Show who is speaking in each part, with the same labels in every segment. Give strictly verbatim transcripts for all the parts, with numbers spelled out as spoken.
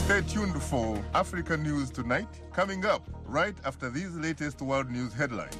Speaker 1: Stay tuned for Africa News Tonight, coming up right after these latest world news headlines.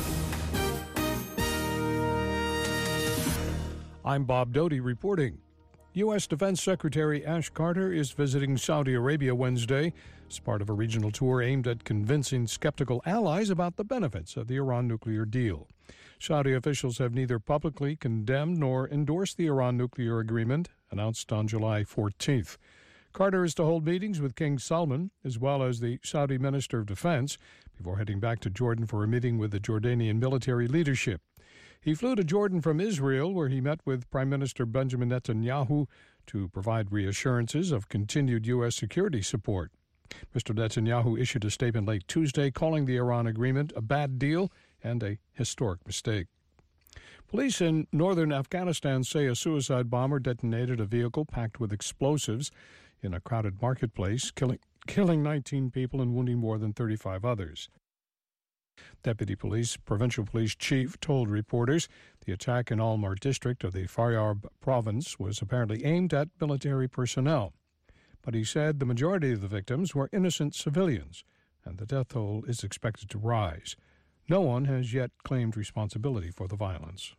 Speaker 2: I'm Bob Doty reporting. U S. Defense Secretary Ash Carter is visiting Saudi Arabia Wednesday as part of a regional tour aimed at convincing skeptical allies about the benefits of the Iran nuclear deal. Saudi officials have neither publicly condemned nor endorsed the Iran nuclear agreement announced on July fourteenth. Carter is to hold meetings with King Salman as well as the Saudi Minister of Defense before heading back to Jordan for a meeting with the Jordanian military leadership. He flew to Jordan from Israel, where he met with Prime Minister Benjamin Netanyahu to provide reassurances of continued U S security support. Mister Netanyahu issued a statement late Tuesday calling the Iran agreement a bad deal and a historic mistake. Police in northern Afghanistan say a suicide bomber detonated a vehicle packed with explosives in a crowded marketplace, killing, killing nineteen people and wounding more than thirty-five others. Deputy Police Provincial Police Chief told reporters the attack in Almar district of the Faryab province was apparently aimed at military personnel. But he said the majority of the victims were innocent civilians, and the death toll is expected to rise. No one has yet claimed responsibility for the violence.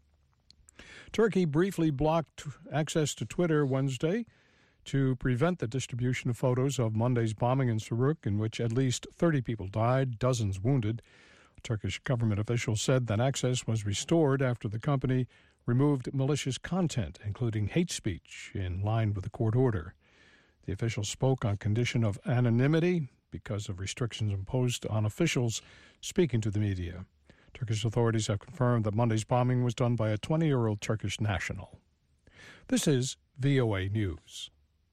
Speaker 2: Turkey briefly blocked access to Twitter Wednesday to prevent the distribution of photos of Monday's bombing in Suruk, in which at least thirty people died, dozens wounded. Turkish government officials said that access was restored after the company removed malicious content, including hate speech, in line with the court order. The officials spoke on condition of anonymity because of restrictions imposed on officials speaking to the media. Turkish authorities have confirmed that Monday's bombing was done by a twenty-year-old Turkish national. This is V O A News.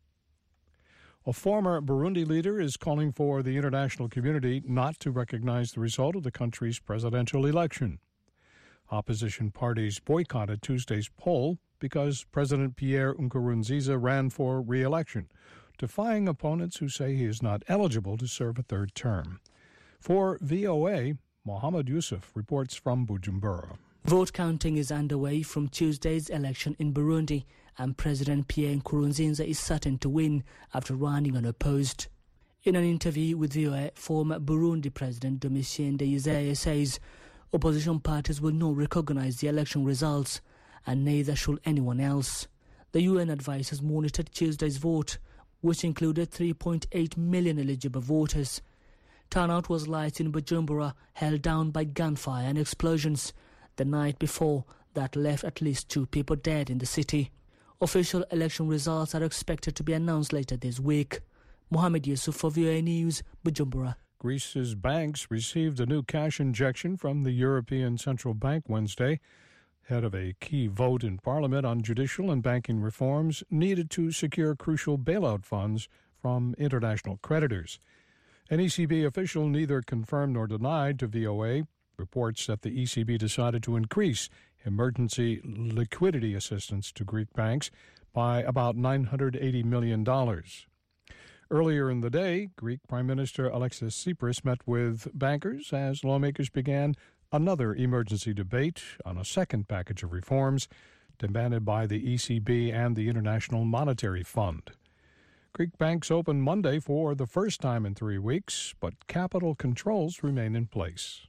Speaker 2: A former Burundi leader is calling for the international community not to recognize the result of the country's presidential election. Opposition parties boycotted Tuesday's poll because President Pierre Nkurunziza ran for re-election, defying opponents who say he is not eligible to serve a third term. For V O A, Mohammed Yusuf reports from Bujumbura.
Speaker 3: Vote counting is underway from Tuesday's election in Burundi, and President Pierre Nkurunziza is certain to win after running unopposed. In an interview with V O A, former Burundi President Domitien Ndayizeye says opposition parties will not recognize the election results, and neither should anyone else. The U N advisers monitored Tuesday's vote, which included three point eight million eligible voters. Turnout was light in Bujumbura, held down by gunfire and explosions the night before that left at least two people dead in the city. Official election results are expected to be announced later this week. Mohammed Yusuf for V O A News, Bujumbura.
Speaker 2: Greece's banks received a new cash injection from the European Central Bank Wednesday, ahead of a key vote in Parliament on judicial and banking reforms needed to secure crucial bailout funds from international creditors. An E C B official neither confirmed nor denied to V O A reports that the E C B decided to increase emergency liquidity assistance to Greek banks by about nine hundred eighty million dollars. Earlier in the day, Greek Prime Minister Alexis Tsipras met with bankers as lawmakers began another emergency debate on a second package of reforms demanded by the E C B and the International Monetary Fund. Greek banks opened Monday for the first time in three weeks, but capital controls remain in place.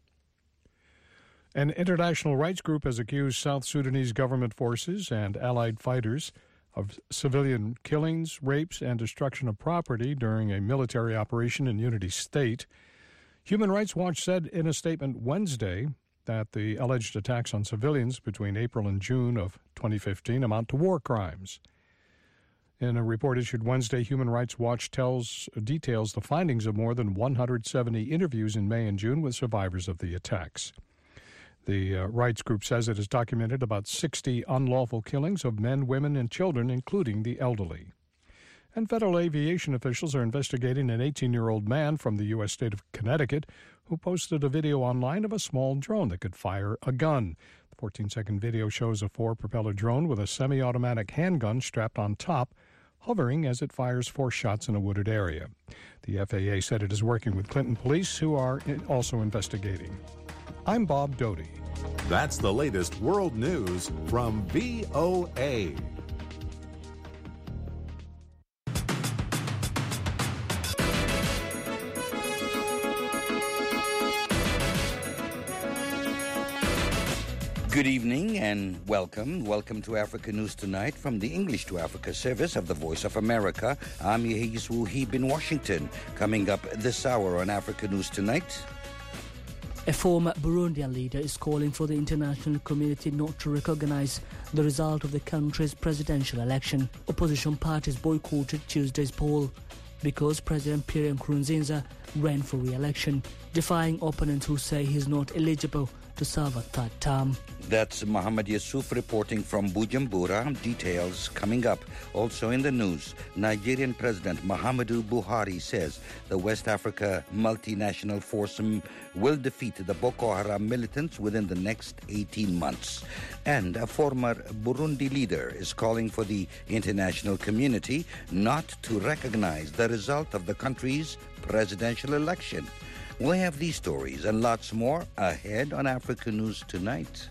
Speaker 2: An international rights group has accused South Sudanese government forces and allied fighters of civilian killings, rapes, and destruction of property during a military operation in Unity State. Human Rights Watch said in a statement Wednesday that the alleged attacks on civilians between April and June of twenty fifteen amount to war crimes. In a report issued Wednesday, Human Rights Watch tells details the findings of more than one hundred seventy interviews in May and June with survivors of the attacks. The uh, rights group says it has documented about sixty unlawful killings of men, women, and children, including the elderly. And federal aviation officials are investigating an eighteen-year-old man from the U S state of Connecticut who posted a video online of a small drone that could fire a gun. The fourteen-second video shows a four-propeller drone with a semi-automatic handgun strapped on top, hovering as it fires four shots in a wooded area. The F A A said it is working with Clinton police, who are also investigating. I'm Bob Doty.
Speaker 4: That's the latest world news from V O A.
Speaker 5: Good evening and welcome. Welcome to Africa News Tonight from the English to Africa service of the Voice of America. I'm Yehis Wuhib in Washington. Coming up this hour on Africa News Tonight.
Speaker 3: A former Burundian leader is calling for the international community not to recognize the result of the country's presidential election. Opposition parties boycotted Tuesday's poll because President Pierre Nkurunziza ran for re-election, defying opponents who say he's not eligible to serve a third term.
Speaker 5: That's Mohamed Yusuf reporting from Bujumbura. Details coming up. Also in the news, Nigerian President Muhammadu Buhari says the West Africa multinational force will defeat the Boko Haram militants within the next eighteen months. And a former Burundi leader is calling for the international community not to recognize the result of the country's presidential election. We have these stories and lots more ahead on Africa News Tonight.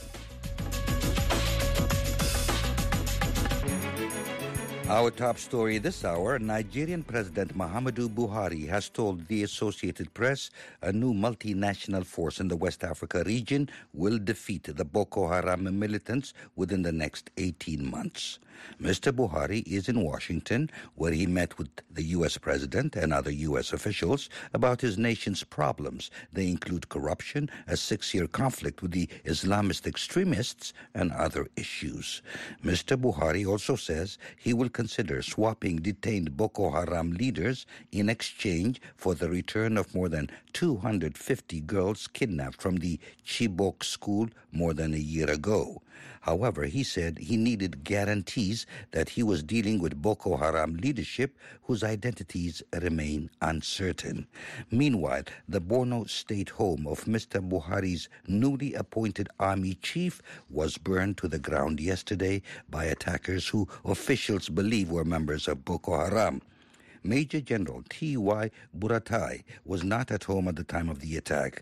Speaker 5: Our top story this hour, Nigerian President Muhammadu Buhari has told the Associated Press a new multinational force in the West Africa region will defeat the Boko Haram militants within the next eighteen months. Mister Buhari is in Washington, where he met with the U S president and other U S officials about his nation's problems. They include corruption, a six-year conflict with the Islamist extremists, and other issues. Mister Buhari also says he will consider swapping detained Boko Haram leaders in exchange for the return of more than two hundred fifty girls kidnapped from the Chibok school more than a year ago. However, he said he needed guarantees that he was dealing with Boko Haram leadership whose identities remain uncertain. Meanwhile, the Borno state home of Mister Buhari's newly appointed army chief was burned to the ground yesterday by attackers who officials believe were members of Boko Haram. Major General T Y Buratai was not at home at the time of the attack.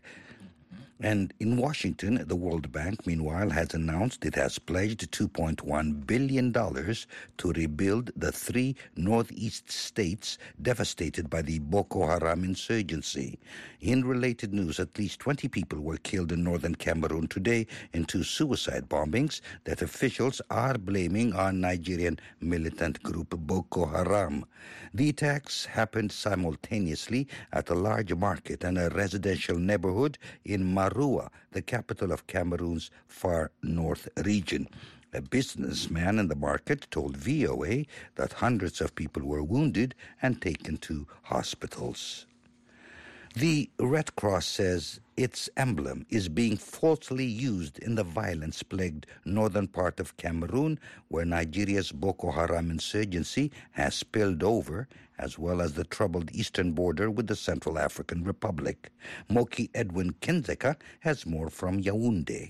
Speaker 5: And in Washington, the World Bank, meanwhile, has announced it has pledged two point one billion dollars to rebuild the three northeast states devastated by the Boko Haram insurgency. In related news, at least twenty people were killed in northern Cameroon today in two suicide bombings that officials are blaming on Nigerian militant group Boko Haram. The attacks happened simultaneously at a large market and a residential neighborhood in Marua, the capital of Cameroon's far north region. A businessman in the market told V O A that hundreds of people were wounded and taken to hospitals. The Red Cross says its emblem is being falsely used in the violence-plagued northern part of Cameroon, where Nigeria's Boko Haram insurgency has spilled over, as well as the troubled eastern border with the Central African Republic. Moki Edwin Kinzeka has more from Yaoundé.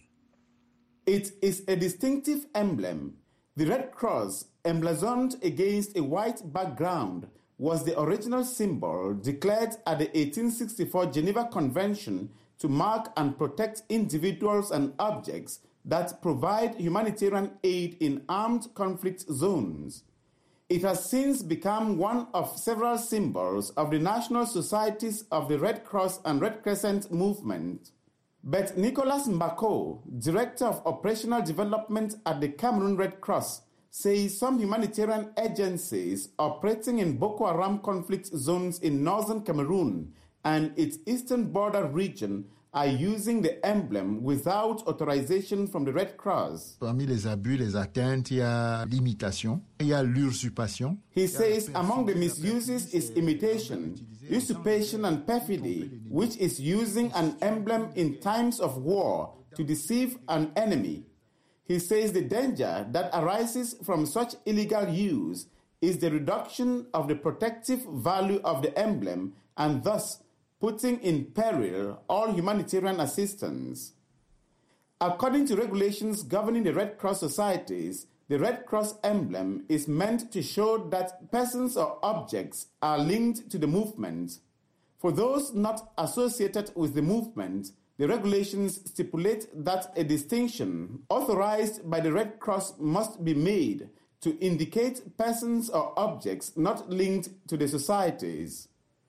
Speaker 6: It is a distinctive emblem. The Red Cross, emblazoned against a white background, was the original symbol declared at the eighteen sixty-four Geneva Convention to mark and protect individuals and objects that provide humanitarian aid in armed conflict zones. It has since become one of several symbols of the national societies of the Red Cross and Red Crescent movement. But Nicholas Mbako, Director of Operational Development at the Cameroon Red Cross, says some humanitarian agencies operating in Boko Haram conflict zones in northern Cameroon and its eastern border region are using the emblem without authorization from the Red Cross.
Speaker 7: Parmi les abus, les atteintes, il y a l'imitation, il y a l'usurpation.
Speaker 6: He says among the misuses is imitation, usurpation and perfidy, which is using an emblem in times of war to deceive an enemy. He says the danger that arises from such illegal use is the reduction of the protective value of the emblem and thus putting in peril all humanitarian assistance. According to regulations governing the Red Cross societies, the Red Cross emblem is meant to show that persons or objects are linked to the movement. For those not associated with the movement, the regulations stipulate that a distinction authorized by the Red Cross must be made to indicate persons or objects not linked to the societies.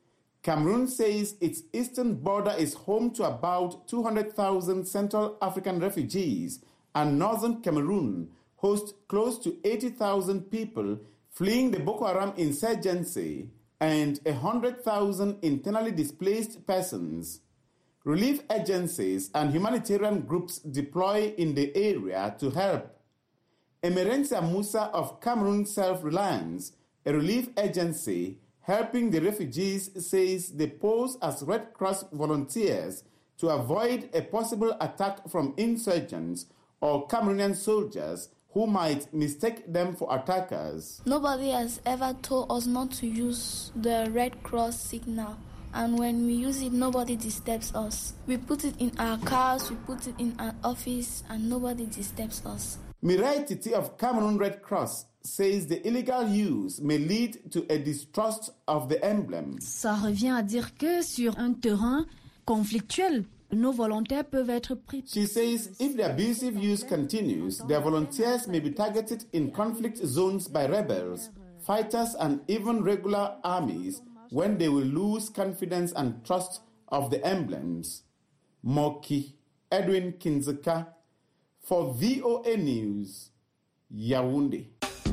Speaker 6: Cameroon says its eastern border is home to about two hundred thousand Central African refugees, and northern Cameroon hosts close to eighty thousand people fleeing the Boko Haram insurgency and one hundred thousand internally displaced persons. Relief agencies and humanitarian groups deploy in the area to help. Emerentia Musa of Cameroon Self-Reliance, a relief agency helping the refugees, says they pose as Red Cross volunteers to avoid a possible attack from insurgents or Cameroonian soldiers who might mistake them for attackers.
Speaker 8: Nobody has ever told us not to use the Red Cross signal, and when we use it, nobody disturbs us. We put it in our cars, we put it in our office, and nobody disturbs us.
Speaker 6: Mirai Titi of Cameroon Red Cross says the illegal use may lead to a distrust of the emblem.
Speaker 9: Ça revient à dire que sur un terrain conflictuel, nos volontaires peuvent être pris.
Speaker 6: She says if the abusive use continues, their volunteers may be targeted in conflict zones by rebels, fighters, and even regular armies when they will lose confidence and trust of the emblems. Moki Edwin Kinzeka for V O A News, Yaoundé.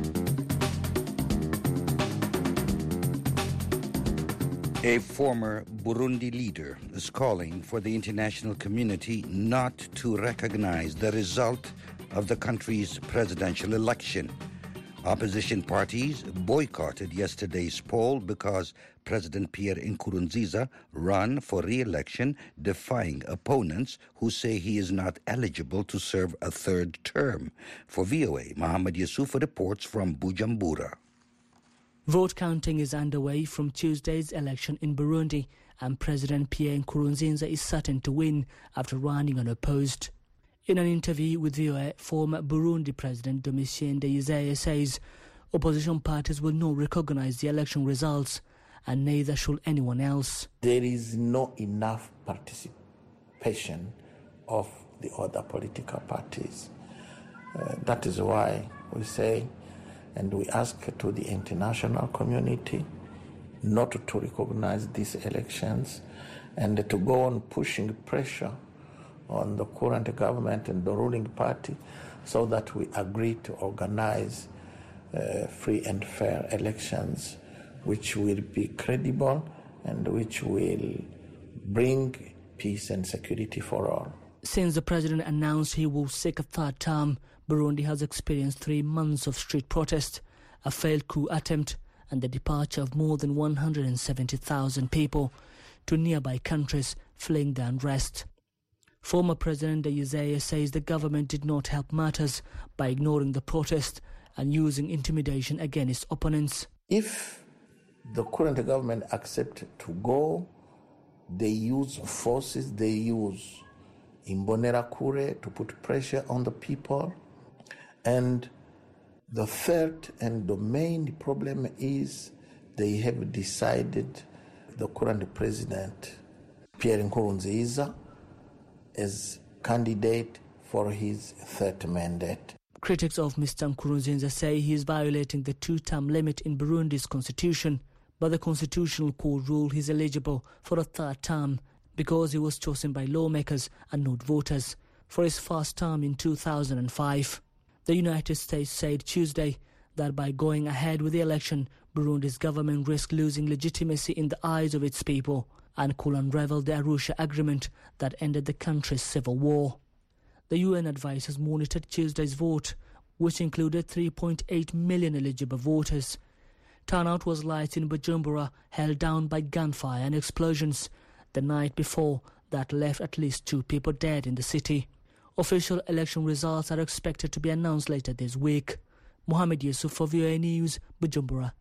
Speaker 5: A former Burundi leader is calling for the international community not to recognize the result of the country's presidential election. Opposition parties boycotted yesterday's poll because President Pierre Nkurunziza ran for re-election, defying opponents who say he is not eligible to serve a third term. For V O A, Mohammed Yusuf reports from Bujumbura.
Speaker 3: Vote counting is underway from Tuesday's election in Burundi, and President Pierre Nkurunziza is certain to win after running unopposed. In an interview with V O A, former Burundi President Domitien Ndayizeye says opposition parties will not recognize the election results, and neither should anyone else.
Speaker 10: There is not enough participation of the other political parties. Uh, that is why we say, and we ask to the international community not to recognize these elections and to go on pushing pressure on the current government and the ruling party so that we agree to organize uh, free and fair elections which will be credible and which will bring peace and security for all.
Speaker 3: Since the president announced he will seek a third term, Burundi has experienced three months of street protest, a failed coup attempt, and the departure of more than one hundred seventy thousand people to nearby countries fleeing the unrest. Former President Ndayizeye says the government did not help matters by ignoring the protest and using intimidation against opponents.
Speaker 10: If the current government accepts to go, they use forces, they use Imbonerakure to put pressure on the people. And the third and the main problem is they have decided the current president, Pierre Nkurunziza, as candidate for his third mandate.
Speaker 3: Critics of Mister Nkurunziza say he is violating the two-term limit in Burundi's constitution, but the Constitutional Court ruled he is eligible for a third term because he was chosen by lawmakers and not voters for his first term in two thousand five. The United States said Tuesday that by going ahead with the election, Burundi's government risked losing legitimacy in the eyes of its people and could unravel the Arusha Agreement that ended the country's civil war. The U N advisors monitored Tuesday's vote, which included three point eight million eligible voters. Turnout was light in Bujumbura, held down by gunfire and explosions the night before that left at least two people dead in the city. Official election results are expected to be announced later this week. Mohammed Yusuf for V O A News, Bujumbura.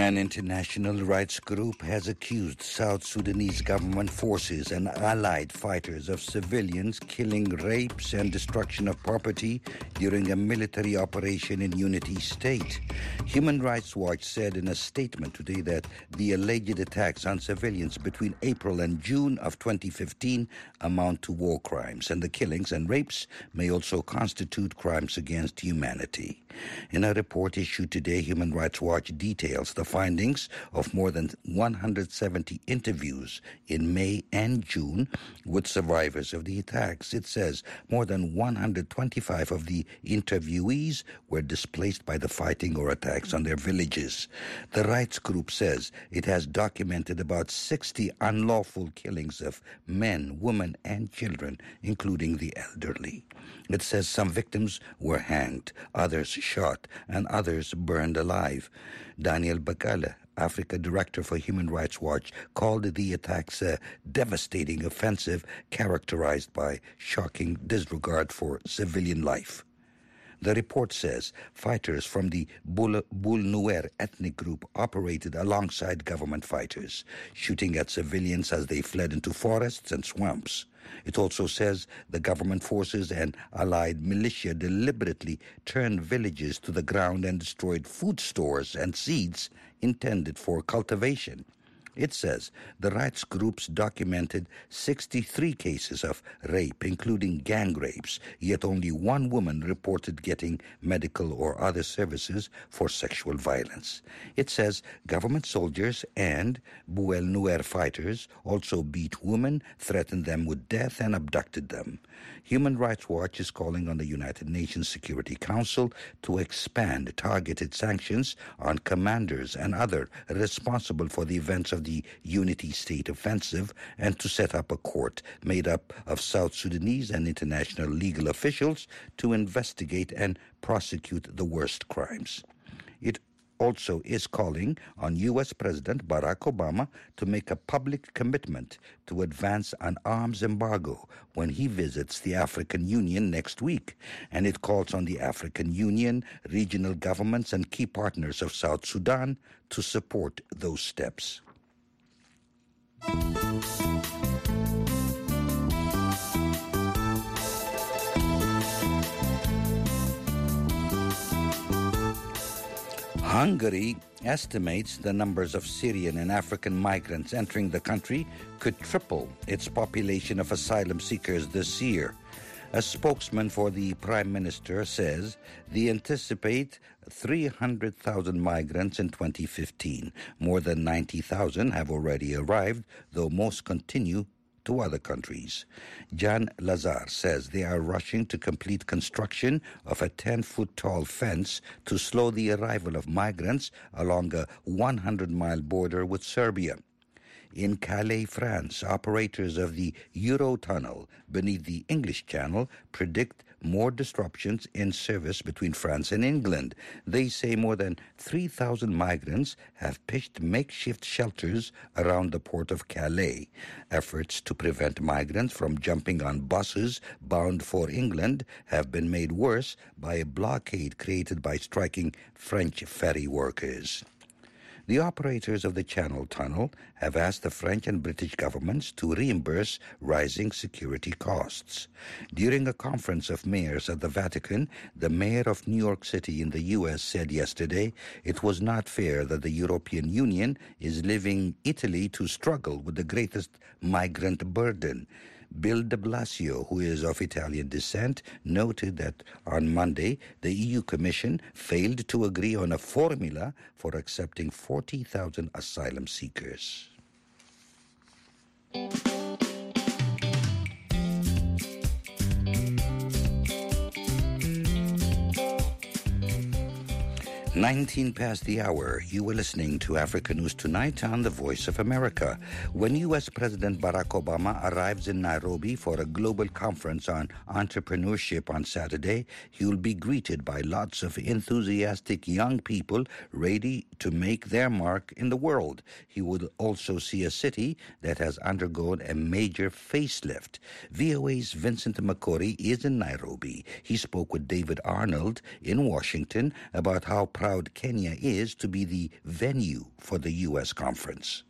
Speaker 5: An international rights group has accused South Sudanese government forces and allied fighters of civilians killing, rapes, and destruction of property during a military operation in Unity State. Human Rights Watch said in a statement today that the alleged attacks on civilians between April and June of twenty fifteen amount to war crimes, and the killings and rapes may also constitute crimes against humanity. In a report issued today, Human Rights Watch details the findings of more than one hundred seventy interviews in May and June with survivors of the attacks. It says more than one hundred twenty-five of the interviewees were displaced by the fighting or attacks on their villages. The rights group says it has documented about sixty unlawful killings of men, women, and children, including the elderly. It says some victims were hanged, others shot, and others burned alive. Daniel Bakala, Africa Director for Human Rights Watch, called the attacks a devastating offensive characterized by shocking disregard for civilian life. The report says fighters from the Bul Nuer ethnic group operated alongside government fighters, shooting at civilians as they fled into forests and swamps. It also says the government forces and allied militia deliberately turned villages to the ground and destroyed food stores and seeds intended for cultivation. It says the rights groups documented sixty-three cases of rape, including gang rapes, yet only one woman reported getting medical or other services for sexual violence. It says government soldiers and Bul Nuer fighters also beat women, threatened them with death, and abducted them. Human Rights Watch is calling on the United Nations Security Council to expand targeted sanctions on commanders and others responsible for the events of the Unity State offensive, and to set up a court made up of South Sudanese and international legal officials to investigate and prosecute the worst crimes. It also is calling on U S President Barack Obama to make a public commitment to advance an arms embargo when he visits the African Union next week. And it calls on the African Union, regional governments, and key partners of South Sudan to support those steps. Hungary estimates the numbers of Syrian and African migrants entering the country could triple its population of asylum seekers this year. A spokesman for the Prime Minister says they anticipate three hundred thousand migrants in twenty fifteen. More than ninety thousand have already arrived, though most continue to other countries. Jan Lazar says they are rushing to complete construction of a ten-foot-tall fence to slow the arrival of migrants along a one hundred mile border with Serbia. In Calais, France, operators of the Eurotunnel beneath the English Channel predict more disruptions in service between France and England. They say more than three thousand migrants have pitched makeshift shelters around the port of Calais. Efforts to prevent migrants from jumping on buses bound for England have been made worse by a blockade created by striking French ferry workers. The operators of the Channel Tunnel have asked the French and British governments to reimburse rising security costs. During a conference of mayors at the Vatican, the mayor of New York City in the U S said yesterday it was not fair that the European Union is leaving Italy to struggle with the greatest migrant burden. Bill de Blasio, who is of Italian descent, noted that on Monday the E U Commission failed to agree on a formula for accepting forty thousand asylum seekers. nineteen past the hour. You were listening to Africa News Tonight on the Voice of America. When U S President Barack Obama arrives in Nairobi for a global conference on entrepreneurship on Saturday, he will be greeted by lots of enthusiastic young people ready to make their mark in the world. He will also see a city that has undergone a major facelift. V O A's Vincent McCory is in Nairobi. He spoke with David Arnold in Washington about how proud Kenya is to be the venue for the U S conference.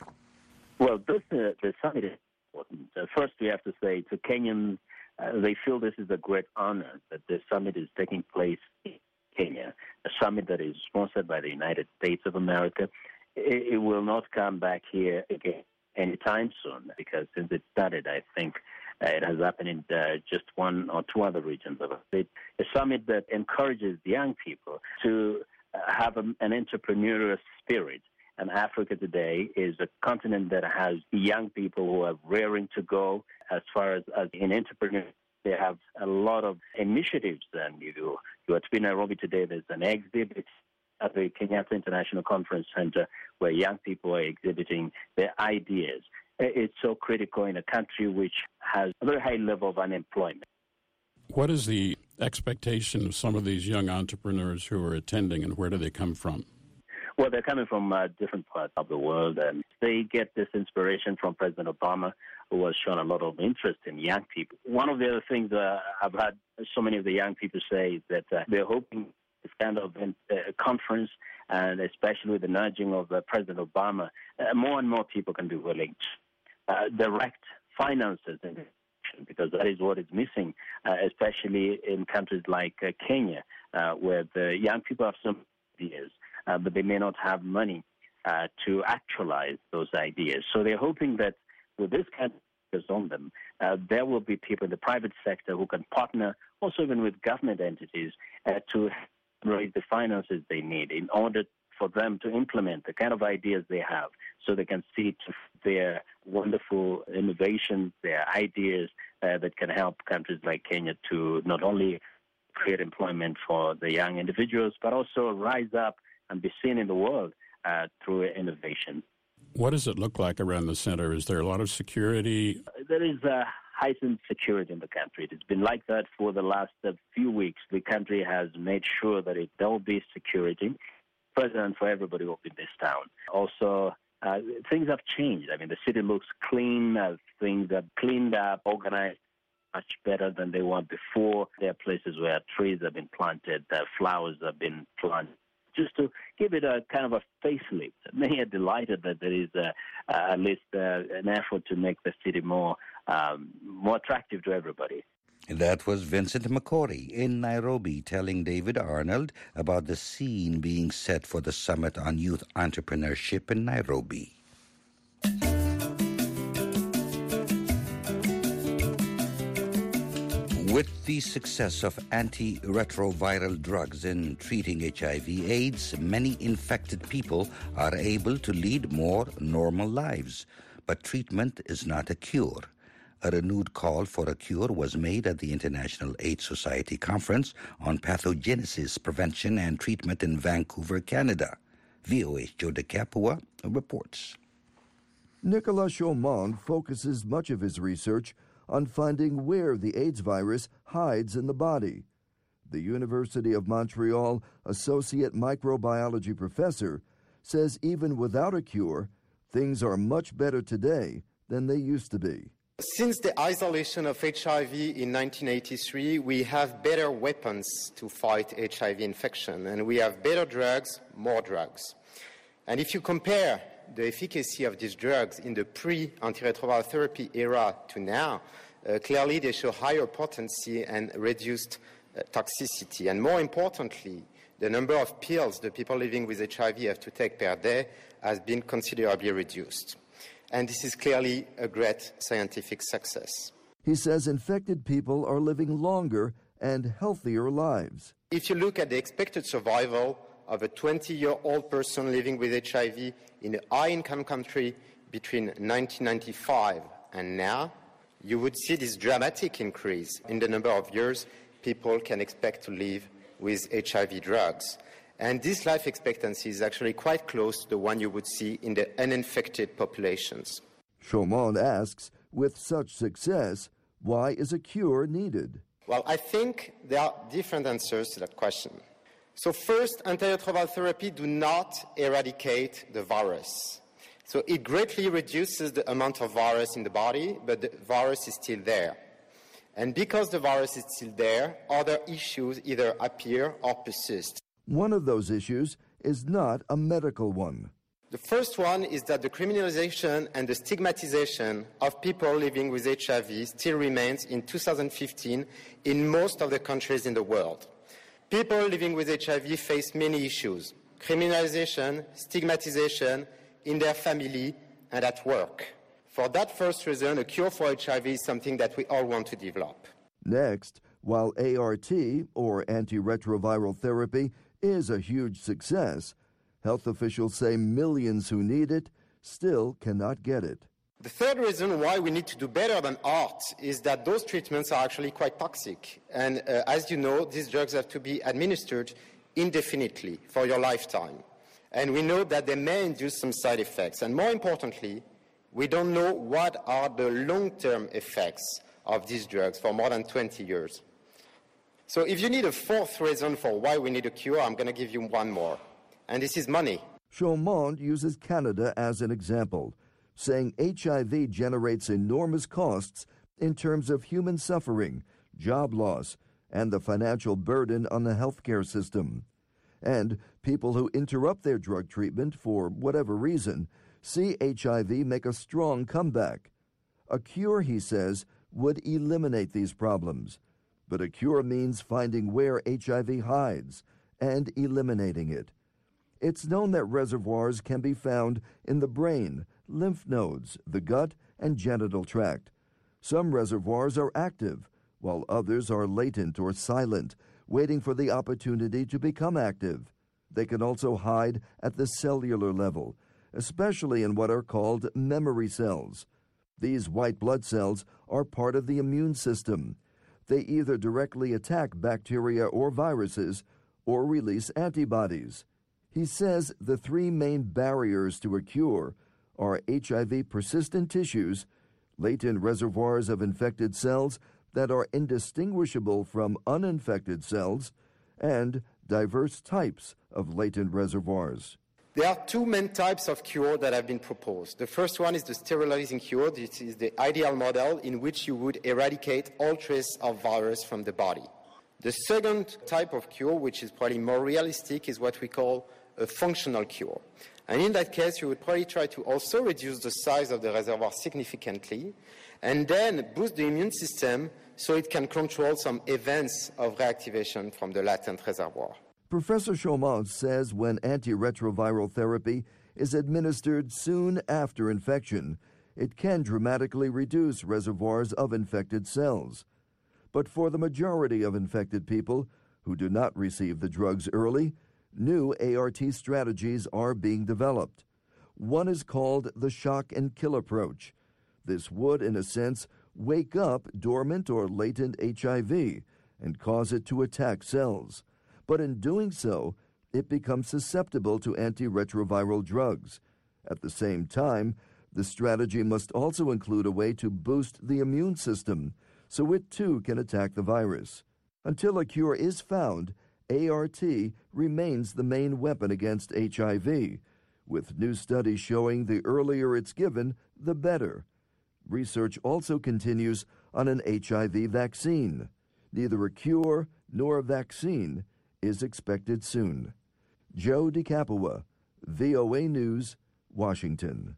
Speaker 11: Well, this, uh, the summit is important. Uh, first, we have to say to Kenyans, uh, they feel this is a great honor that this summit is taking place in Kenya, a summit that is sponsored by the United States of America. It, it will not come back here again anytime soon, because since it started, I think uh, it has happened in uh, just one or two other regions of it. A summit that encourages young people to uh, have a, an entrepreneurial spirit. And Africa today is a continent that has young people who are raring to go as far as, as in entrepreneurship. They have a lot of initiatives. And you, you are to be in Nairobi today, there's an exhibit at the Kenyatta International Conference Center where young people are exhibiting their ideas. It's so critical in a country which has a very high level of unemployment.
Speaker 12: What is the expectation of some of these young entrepreneurs who are attending, and where do they come from?
Speaker 11: Well, they're coming from uh, different parts of the world, and they get this inspiration from President Obama, who has shown a lot of interest in young people. One of the other things uh, I've had so many of the young people say is that uh, they're hoping this kind of uh, conference, and especially with the nudging of uh, President Obama, uh, more and more people can be willing to uh, direct finances in this, because that is what is missing, uh, especially in countries like uh, Kenya, uh, where the young people have some ideas, uh, but they may not have money uh, to actualize those ideas. So they're hoping that with this kind of focus on them, uh, there will be people in the private sector who can partner, also even with government entities, uh, to raise the finances they need in order for them to implement the kind of ideas they have, so they can see to their wonderful innovations, their ideas uh, that can help countries like Kenya to not only create employment for the young individuals, but also rise up and be seen in the world uh, through innovation.
Speaker 12: What does it look like around the center? Is there a lot of security?
Speaker 11: There is a heightened security in the country. It's been like that for the last uh, few weeks. The country has made sure that it, there will be security. President for everybody will be in this town. Also, uh, things have changed. I mean, the city looks clean. Uh, things are cleaned up, organized much better than they were before. There are places where trees have been planted, uh, flowers have been planted, just to give it a kind of a facelift. Many are delighted that there is uh, uh, at least uh, an effort to make the city more um, more attractive to everybody.
Speaker 5: That was Vincent Makori in Nairobi telling David Arnold about the scene being set for the Summit on Youth Entrepreneurship in Nairobi. With the success of antiretroviral drugs in treating H I V AIDS, many infected people are able to lead more normal lives. But treatment is not a cure. A renewed call for a cure was made at the International AIDS Society Conference on Pathogenesis Prevention and Treatment in Vancouver, Canada. V O A's Joe DeCapua reports.
Speaker 13: Nicolas Chaumont focuses much of his research on finding where the AIDS virus hides in the body. The University of Montreal associate microbiology professor says even without a cure, things are much better today than they used to be.
Speaker 14: Since the isolation of H I V in nineteen eighty-three, we have better weapons to fight H I V infection, and we have better drugs, more drugs. And if you compare the efficacy of these drugs in the pre-antiretroviral therapy era to now, uh, clearly they show higher potency and reduced uh, toxicity. And more importantly, the number of pills the people living with H I V have to take per day has been considerably reduced. And this is clearly a great scientific success.
Speaker 13: He says infected people are living longer and healthier lives.
Speaker 14: If you look at the expected survival of a twenty-year-old person living with H I V in a high-income country between nineteen ninety-five and now, you would see this dramatic increase in the number of years people can expect to live with H I V drugs. And this life expectancy is actually quite close to the one you would see in the uninfected populations.
Speaker 13: Chaumont asks, with such success, why is a cure needed?
Speaker 14: Well, I think there are different answers to that question. So first, antiretroviral therapy do not eradicate the virus. So it greatly reduces the amount of virus in the body, but the virus is still there. And because the virus is still there, other issues either appear or persist.
Speaker 13: One of those issues is not a medical one.
Speaker 14: The first one is that the criminalization and the stigmatization of people living with H I V still remains in two thousand fifteen in most of the countries in the world. People living with H I V face many issues: criminalization, stigmatization in their family and at work. For that first reason, a cure for H I V is something that we all want to develop.
Speaker 13: Next, while A R T, or antiretroviral therapy, is a huge success, health officials say millions who need it still cannot get it.
Speaker 14: The third reason why we need to do better than A R T is that those treatments are actually quite toxic. And uh, as you know, these drugs have to be administered indefinitely for your lifetime. And we know that they may induce some side effects. And more importantly, we don't know what are the long-term effects of these drugs for more than twenty years. So if you need a fourth reason for why we need a cure, I'm going to give you one more. And this is money.
Speaker 13: Chaumont uses Canada as an example, saying H I V generates enormous costs in terms of human suffering, job loss, and the financial burden on the healthcare system. And people who interrupt their drug treatment for whatever reason see H I V make a strong comeback. A cure, he says, would eliminate these problems. But a cure means finding where H I V hides and eliminating it. It's known that reservoirs can be found in the brain, lymph nodes, the gut, and genital tract. Some reservoirs are active, while others are latent or silent, waiting for the opportunity to become active. They can also hide at the cellular level, especially in what are called memory cells. These white blood cells are part of the immune system. They either directly attack bacteria or viruses or release antibodies. He says the three main barriers to a cure are H I V-persistent tissues, latent reservoirs of infected cells that are indistinguishable from uninfected cells, and diverse types of latent reservoirs.
Speaker 14: There are two main types of cure that have been proposed. The first one is the sterilizing cure. This is the ideal model in which you would eradicate all trace of virus from the body. The second type of cure, which is probably more realistic, is what we call a functional cure. And in that case, you would probably try to also reduce the size of the reservoir significantly and then boost the immune system so it can control some events of reactivation from the latent reservoir.
Speaker 13: Professor Chaumont says when antiretroviral therapy is administered soon after infection, it can dramatically reduce reservoirs of infected cells. But for the majority of infected people who do not receive the drugs early, new A R T strategies are being developed. One is called the shock and kill approach. This would, in a sense, wake up dormant or latent H I V and cause it to attack cells. But in doing so, it becomes susceptible to antiretroviral drugs. At the same time, the strategy must also include a way to boost the immune system so it too can attack the virus. Until a cure is found, A R T remains the main weapon against H I V, with new studies showing the earlier it's given, the better. Research also continues on an H I V vaccine. Neither a cure nor a vaccine is expected soon. Joe DeCapua, V O A News, Washington.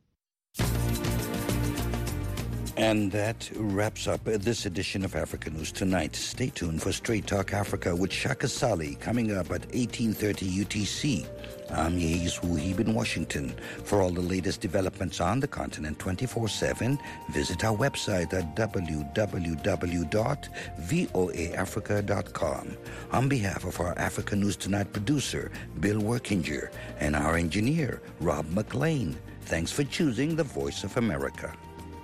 Speaker 5: And that wraps up this edition of Africa News Tonight. Stay tuned for Straight Talk Africa with Shaka Sali coming up at eighteen thirty U T C. I'm Yehiz Wuhib in Washington. For all the latest developments on the continent twenty-four seven, visit our website at w w w dot voa africa dot com. On behalf of our Africa News Tonight producer, Bill Workinger, and our engineer, Rob McLean, thanks for choosing the Voice of America.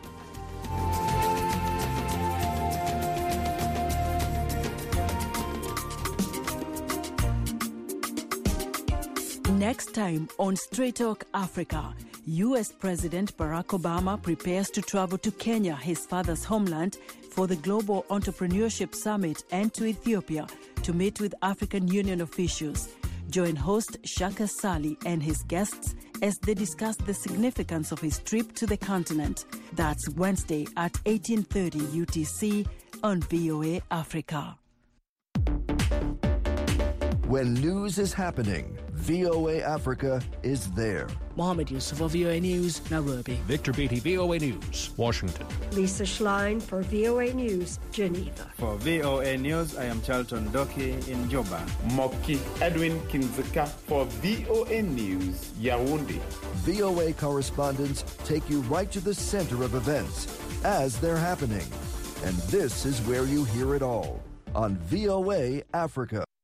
Speaker 15: Next time on Straight Talk Africa, U S President Barack Obama prepares to travel to Kenya, his father's homeland, for the Global Entrepreneurship Summit and to Ethiopia to meet with African Union officials. Join host Shaka Sali and his guests as they discuss the significance of his trip to the continent. That's Wednesday at eighteen thirty U T C on V O A Africa.
Speaker 13: When news is happening, V O A Africa is there.
Speaker 3: Mohammed Yusuf for V O A News, Nairobi.
Speaker 2: Victor Beatty, V O A News, Washington.
Speaker 16: Lisa Schlein for V O A News, Geneva.
Speaker 17: For V O A News, I am Charlton Doki in Juba.
Speaker 18: Moki Edwin Kinzika for V O A News, Yaoundé.
Speaker 13: V O A correspondents take you right to the center of events as they're happening. And this is where you hear it all on V O A Africa.